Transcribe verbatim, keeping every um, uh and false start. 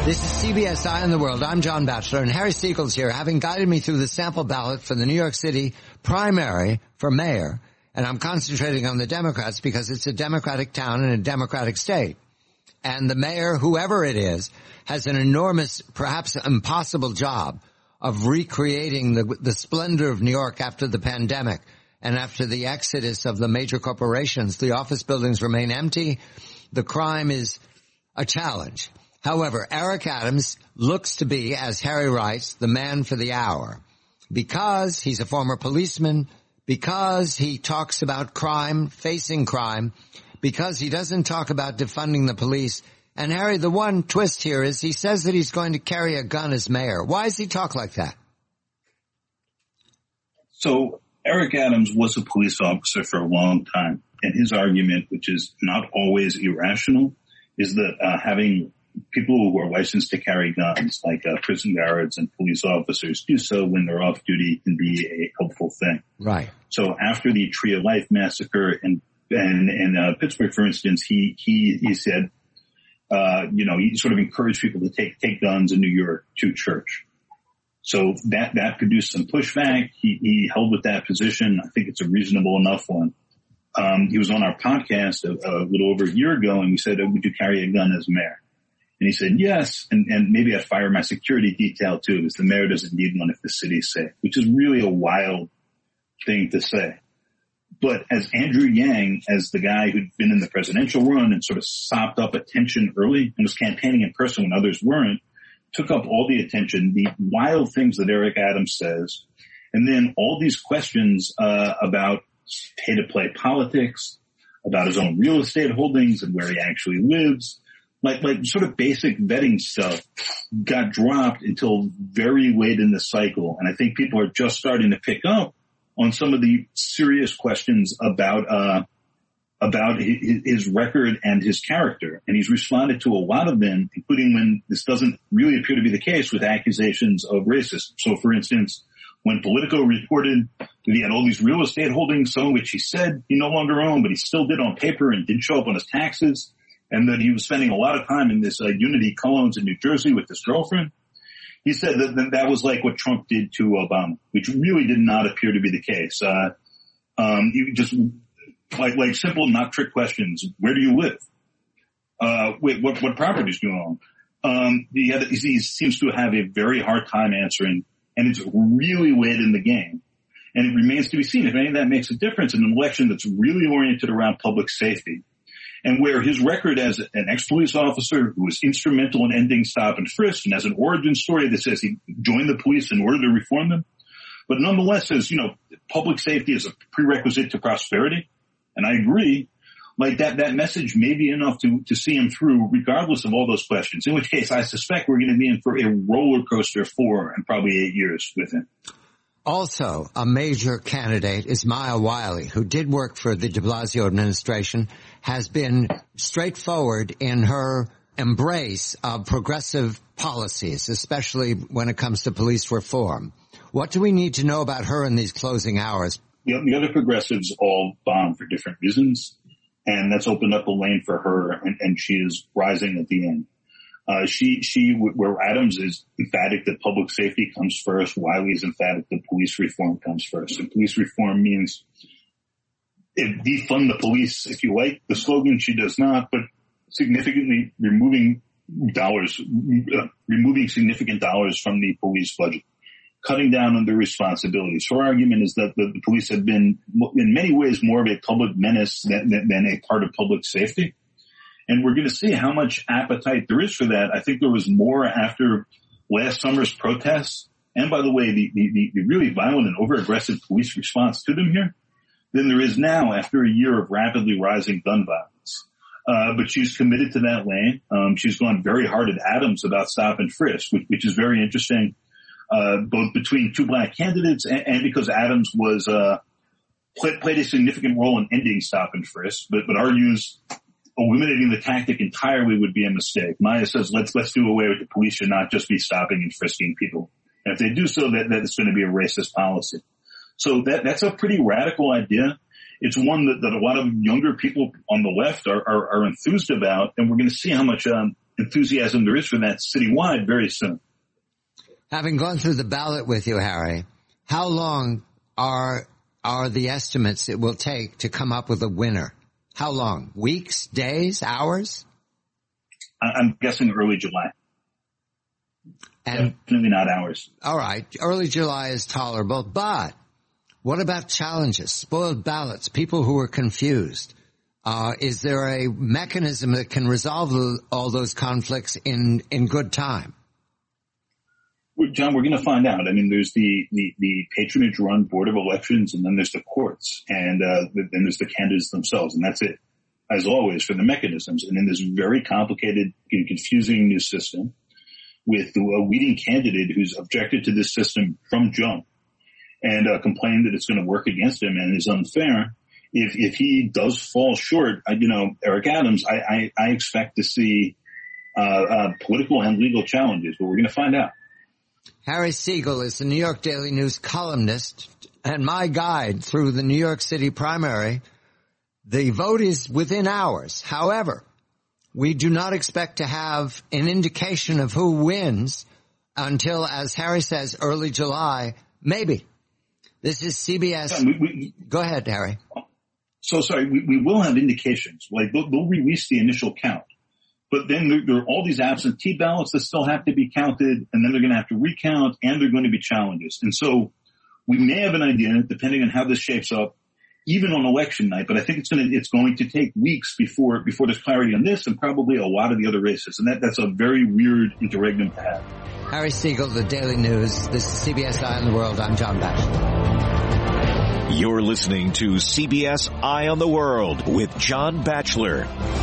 This is C B S Eye on the World. I'm John Batchelor, and Harry Siegel's here, having guided me through the sample ballot for the New York City primary for mayor. And I'm concentrating on the Democrats because it's a Democratic town and a Democratic state. And the mayor, whoever it is, has an enormous, perhaps impossible job of recreating the, the splendor of New York after the pandemic and after the exodus of the major corporations. The office buildings remain empty. The crime is a challenge. However, Eric Adams looks to be, as Harry writes, the man for the hour because he's a former policeman, because he talks about crime, facing crime, because he doesn't talk about defunding the police. And Harry, the one twist here is he says that he's going to carry a gun as mayor. Why does he talk like that? So Eric Adams was a police officer for a long time, and his argument, which is not always irrational, is that uh, having people who are licensed to carry guns, like uh, prison guards and police officers, do so when they're off duty can be a helpful thing. Right. So after the Tree of Life massacre in in, in uh, Pittsburgh, for instance, he he he said, uh, you know, he sort of encouraged people to take take guns in New York to church. So that that produced some pushback. He he held with that position. I think it's a reasonable enough one. Um, he was on our podcast a, a little over a year ago, and we said, oh, would you carry a gun as mayor? And he said, yes, and, and maybe I'd fire my security detail too, because the mayor doesn't need one if the city's safe, which is really a wild thing to say. But as Andrew Yang, as the guy who'd been in the presidential run and sort of sopped up attention early and was campaigning in person when others weren't, took up all the attention, the wild things that Eric Adams says, and then all these questions uh, about pay-to-play politics, about his own real estate holdings and where he actually lives. Like, like sort of basic vetting stuff got dropped until very late in the cycle. And I think people are just starting to pick up on some of the serious questions about, uh, about his, his record and his character. And he's responded to a lot of them, including when this doesn't really appear to be the case, with accusations of racism. So for instance, when Politico reported that he had all these real estate holdings, some of which he said he no longer owned, but he still did on paper and didn't show up on his taxes, and that he was spending a lot of time in this uh, Unity Colognes in New Jersey with his girlfriend. He said that, that that was like what Trump did to Obama, which really did not appear to be the case. Uh, um, you just like, like simple, not trick questions. Where do you live? Uh, wait, what, what properties do you own? Um, he, had, he seems to have a very hard time answering, and it's really late in the game. And it remains to be seen if any of that makes a difference in an election that's really oriented around public safety. And where his record as an ex-police officer who was instrumental in ending stop and frisk and has an origin story that says he joined the police in order to reform them, but nonetheless says, you know, public safety is a prerequisite to prosperity. And I agree, like that, that message may be enough to, to see him through regardless of all those questions, in which case I suspect we're going to be in for a roller coaster four and probably eight years with him. Also, a major candidate is Maya Wiley, who did work for the de Blasio administration, has been straightforward in her embrace of progressive policies, especially when it comes to police reform. What do we need to know about her in these closing hours? You know, the other progressives all bomb for different reasons, and that's opened up a lane for her, and, and she is rising at the end. Uh, she, she, where Adams is emphatic that public safety comes first, Wiley is emphatic that police reform comes first. And police reform means it, defund the police, if you like. The slogan, she does not, but significantly removing dollars, uh, removing significant dollars from the police budget, cutting down on their responsibilities. Her argument is that the, the police have been, in many ways, more of a public menace than, than, than a part of public safety. And we're going to see how much appetite there is for that. I think there was more after last summer's protests, and by the way, the, the, the really violent and over-aggressive police response to them here, than there is now after a year of rapidly rising gun violence. Uh, but she's committed to that lane. Um, she's gone very hard at Adams about stop and frisk, which, which is very interesting, uh, both between two black candidates and, and because Adams was, uh, played, played a significant role in ending stop and frisk, but, but argues eliminating the tactic entirely would be a mistake. Maya says, let's, let's do away with the police should not just be stopping and frisking people. And if they do so, that, that's going to be a racist policy. So that, that's a pretty radical idea. It's one that, that a lot of younger people on the left are, are, are enthused about. And we're going to see how much, um, enthusiasm there is for that citywide very soon. Having gone through the ballot with you, Harry, how long are are the estimates it will take to come up with a winner? How long? Weeks, days, hours? I'm guessing early July. And definitely not hours. All right. Early July is tolerable, but what about challenges, spoiled ballots, people who are confused? Uh, is there a mechanism that can resolve all those conflicts in, in good time? John, we're going to find out. I mean, there's the, the, the patronage-run Board of Elections, and then there's the courts, and uh, then there's the candidates themselves, and that's it, as always, for the mechanisms. And in this very complicated and confusing new system, with a leading candidate who's objected to this system from jump and uh, complained that it's going to work against him and is unfair, if if he does fall short, uh, you know, Eric Adams, I, I, I expect to see uh, uh political and legal challenges, but we're going to find out. Harry Siegel is the New York Daily News columnist and my guide through the New York City primary. The vote is within hours. However, we do not expect to have an indication of who wins until, as Harry says, early July, maybe. This is C B S. We, we, Go ahead, Harry. So sorry, we, we will have indications. Like they'll, they'll release the initial count. But then there, there are all these absentee ballots that still have to be counted, and then they're going to have to recount, and there are going to be challenges. And so we may have an idea, depending on how this shapes up, even on election night, but I think it's going to, it's going to take weeks before, before there's clarity on this and probably a lot of the other races. And that, that's a very weird interregnum to have. Harry Siegel, the Daily News. This is C B S Eye on the World. I'm John Batchelor. You're listening to C B S Eye on the World with John Batchelor.